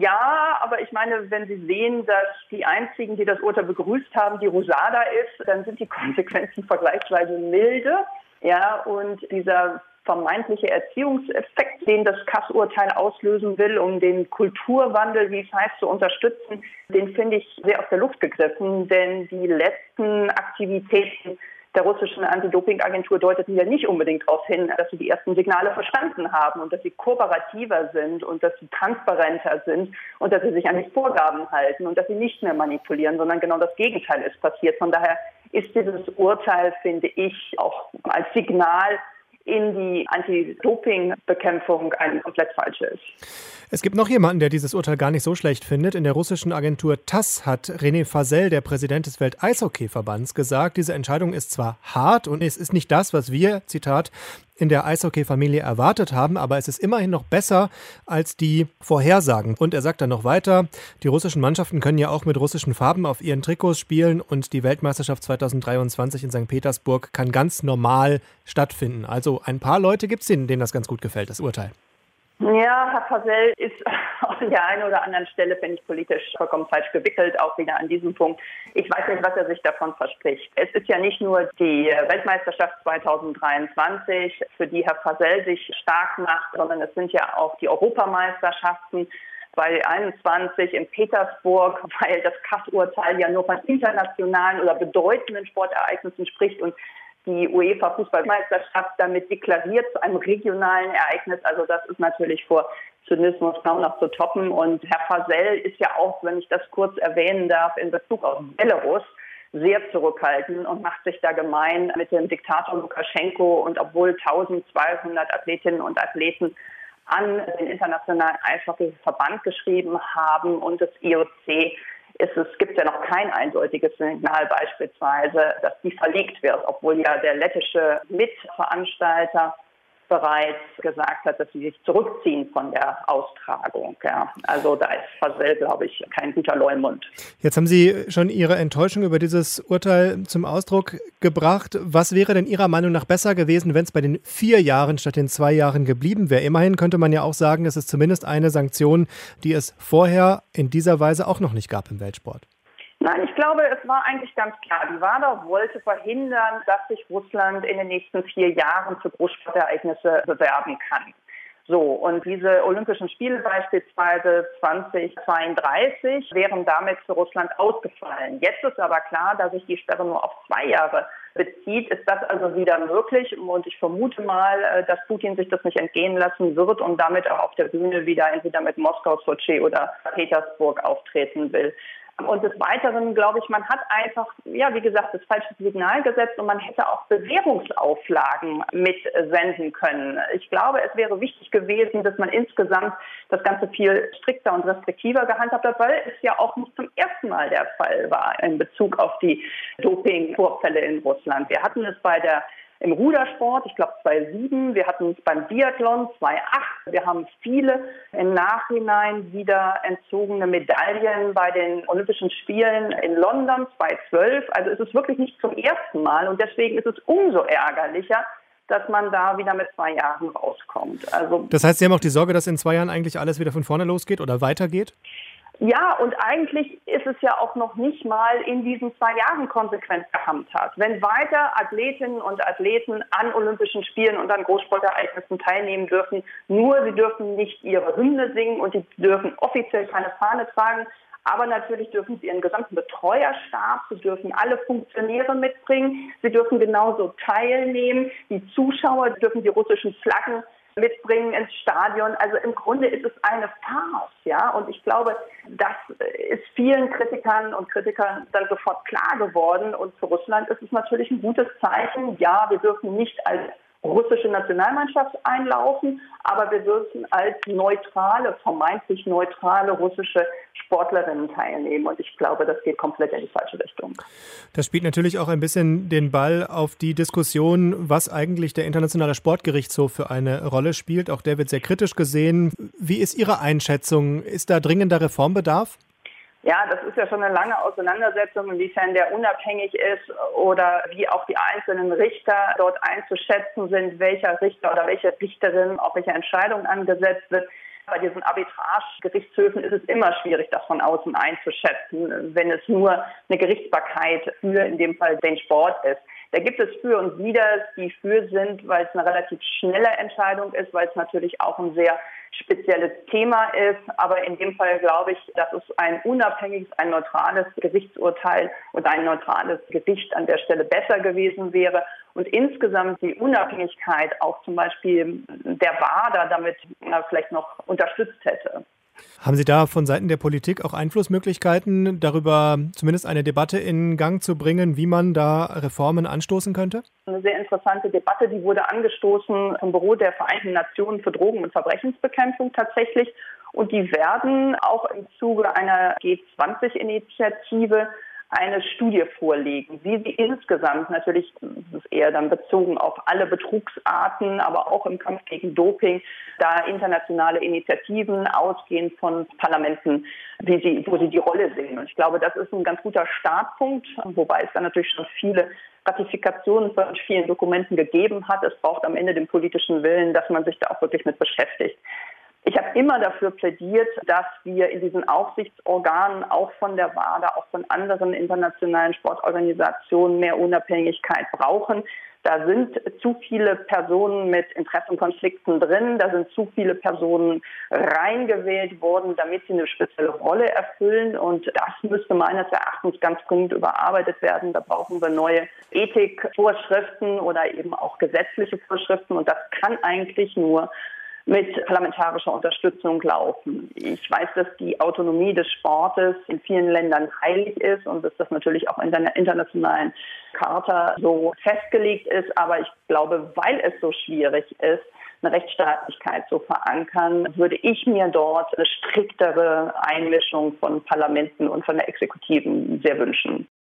Ja, aber ich meine, wenn Sie sehen, dass die einzigen, die das Urteil begrüßt haben, die Rosada ist, dann sind die Konsequenzen vergleichsweise milde. Ja, und dieser vermeintliche Erziehungseffekt, den das Kass-Urteil auslösen will, um den Kulturwandel, wie es heißt, zu unterstützen, den finde ich sehr aus der Luft gegriffen, denn die letzten Aktivitäten der russischen Anti-Doping-Agentur deuteten ja nicht unbedingt darauf hin, dass sie die ersten Signale verstanden haben und dass sie kooperativer sind und dass sie transparenter sind und dass sie sich an die Vorgaben halten und dass sie nicht mehr manipulieren, sondern genau das Gegenteil ist passiert. Von daher ist dieses Urteil, finde ich, auch als Signal in die Anti-Doping-Bekämpfung eine komplett falsche ist. Es gibt noch jemanden, der dieses Urteil gar nicht so schlecht findet. In der russischen Agentur TASS hat René Fasel, der Präsident des Welt-Eishockey-Verbands, gesagt, diese Entscheidung ist zwar hart und es ist nicht das, was wir, Zitat, in der Eishockey-Familie erwartet haben, aber es ist immerhin noch besser als die Vorhersagen. Und er sagt dann noch weiter, die russischen Mannschaften können ja auch mit russischen Farben auf ihren Trikots spielen und die Weltmeisterschaft 2023 in St. Petersburg kann ganz normal stattfinden. Also ein paar Leute gibt es, denen das ganz gut gefällt, das Urteil. Ja, Herr Fasel ist an der einen oder anderen Stelle, finde ich, politisch vollkommen falsch gewickelt, auch wieder an diesem Punkt. Ich weiß nicht, was er sich davon verspricht. Es ist ja nicht nur die Weltmeisterschaft 2023, für die Herr Fasel sich stark macht, sondern es sind ja auch die Europameisterschaften 2021 in Petersburg, weil das Kass-Urteil ja nur von internationalen oder bedeutenden Sportereignissen spricht und die UEFA-Fußballmeisterschaft damit deklariert zu einem regionalen Ereignis. Also das ist natürlich vor Zynismus kaum noch zu toppen. Und Herr Fasel ist ja auch, wenn ich das kurz erwähnen darf, in Bezug auf Belarus sehr zurückhaltend und macht sich da gemein mit dem Diktator Lukaschenko. Und obwohl 1200 Athletinnen und Athleten an den Internationalen Eishockey-Verband geschrieben haben und das IOC, es gibt ja noch kein eindeutiges Signal beispielsweise, dass die verlegt wird, obwohl ja der lettische Mitveranstalter bereits gesagt hat, dass sie sich zurückziehen von der Austragung. Ja. Also da ist Fasel, glaube ich, kein guter Leumund. Jetzt haben Sie schon Ihre Enttäuschung über dieses Urteil zum Ausdruck gebracht. Was wäre denn Ihrer Meinung nach besser gewesen, wenn es bei den 4 Jahren statt den 2 Jahren geblieben wäre? Immerhin könnte man ja auch sagen, es ist zumindest eine Sanktion, die es vorher in dieser Weise auch noch nicht gab im Weltsport. Nein, ich glaube, es war eigentlich ganz klar. Die WADA wollte verhindern, dass sich Russland in den nächsten 4 Jahren für Großsportereignisse bewerben kann. So, und diese Olympischen Spiele beispielsweise 2032 wären damit für Russland ausgefallen. Jetzt ist aber klar, dass sich die Sperre nur auf 2 Jahre bezieht, ist das also wieder möglich. Und ich vermute mal, dass Putin sich das nicht entgehen lassen wird und damit auch auf der Bühne wieder entweder mit Moskau, Sochi oder Petersburg auftreten will. Und des Weiteren, glaube ich, man hat einfach, ja, wie gesagt, das falsche Signal gesetzt und man hätte auch Bewährungsauflagen mitsenden können. Ich glaube, es wäre wichtig gewesen, dass man insgesamt das Ganze viel strikter und restriktiver gehandhabt hat, weil es ja auch nicht zum ersten Mal der Fall war in Bezug auf die Doping-Vorfälle in Russland. Wir hatten es im Rudersport, ich glaube 2007, wir hatten es beim Biathlon 2008, wir haben viele im Nachhinein wieder entzogene Medaillen bei den Olympischen Spielen in London 2012. Also es ist wirklich nicht zum ersten Mal und deswegen ist es umso ärgerlicher, dass man da wieder mit 2 Jahren rauskommt. Also, das heißt, Sie haben auch die Sorge, dass in 2 Jahren eigentlich alles wieder von vorne losgeht oder weitergeht? Ja, und eigentlich ist es ja auch noch nicht mal in diesen 2 Jahren konsequent gehandhabt. Wenn weiter Athletinnen und Athleten an Olympischen Spielen und an Großsportereignissen teilnehmen dürfen, nur sie dürfen nicht ihre Hymne singen und sie dürfen offiziell keine Fahne tragen, aber natürlich dürfen sie ihren gesamten Betreuerstab, sie dürfen alle Funktionäre mitbringen, sie dürfen genauso teilnehmen, die Zuschauer dürfen die russischen Flaggen mitbringen ins Stadion. Also im Grunde ist es eine Farce, ja. Und ich glaube, das ist vielen Kritikern und Kritikern dann sofort klar geworden. Und für Russland ist es natürlich ein gutes Zeichen. Ja, wir dürfen nicht als russische Nationalmannschaft einlaufen, aber wir dürfen als vermeintlich neutrale russische Sportlerinnen teilnehmen. Und ich glaube, das geht komplett in die falsche Richtung. Das spielt natürlich auch ein bisschen den Ball auf die Diskussion, was eigentlich der Internationale Sportgerichtshof für eine Rolle spielt. Auch der wird sehr kritisch gesehen. Wie ist Ihre Einschätzung? Ist da dringender Reformbedarf? Ja, das ist ja schon eine lange Auseinandersetzung, inwiefern der unabhängig ist oder wie auch die einzelnen Richter dort einzuschätzen sind, welcher Richter oder welche Richterin auf welche Entscheidung angesetzt wird. Bei diesen Arbitrage-Gerichtshöfen ist es immer schwierig, das von außen einzuschätzen, wenn es nur eine Gerichtsbarkeit für in dem Fall den Sport ist. Da gibt es für und widers, die für sind, weil es eine relativ schnelle Entscheidung ist, weil es natürlich auch ein sehr spezielles Thema ist. Aber in dem Fall glaube ich, dass es ein unabhängiges, ein neutrales Gerichtsurteil und ein neutrales Gericht an der Stelle besser gewesen wäre. Und insgesamt die Unabhängigkeit auch zum Beispiel der WADA damit vielleicht noch unterstützt hätte. Haben Sie da von Seiten der Politik auch Einflussmöglichkeiten, darüber zumindest eine Debatte in Gang zu bringen, wie man da Reformen anstoßen könnte? Eine sehr interessante Debatte, die wurde angestoßen vom Büro der Vereinten Nationen für Drogen- und Verbrechensbekämpfung tatsächlich. Und die werden auch im Zuge einer G20-Initiative eine Studie vorlegen, wie sie insgesamt, natürlich das ist eher dann bezogen auf alle Betrugsarten, aber auch im Kampf gegen Doping, da internationale Initiativen ausgehend von Parlamenten, wo sie die Rolle sehen. Und ich glaube, das ist ein ganz guter Startpunkt, wobei es dann natürlich schon viele Ratifikationen von vielen Dokumenten gegeben hat. Es braucht am Ende den politischen Willen, dass man sich da auch wirklich mit beschäftigt. Ich habe immer dafür plädiert, dass wir in diesen Aufsichtsorganen auch von der WADA, auch von anderen internationalen Sportorganisationen mehr Unabhängigkeit brauchen. Da sind zu viele Personen mit Interessenkonflikten drin, da sind zu viele Personen reingewählt worden, damit sie eine spezielle Rolle erfüllen. Und das müsste meines Erachtens ganz dringend überarbeitet werden. Da brauchen wir neue Ethikvorschriften oder eben auch gesetzliche Vorschriften. Und das kann eigentlich nur mit parlamentarischer Unterstützung laufen. Ich weiß, dass die Autonomie des Sportes in vielen Ländern heilig ist und dass das natürlich auch in der internationalen Charta so festgelegt ist. Aber ich glaube, weil es so schwierig ist, eine Rechtsstaatlichkeit zu verankern, würde ich mir dort eine striktere Einmischung von Parlamenten und von der Exekutiven sehr wünschen.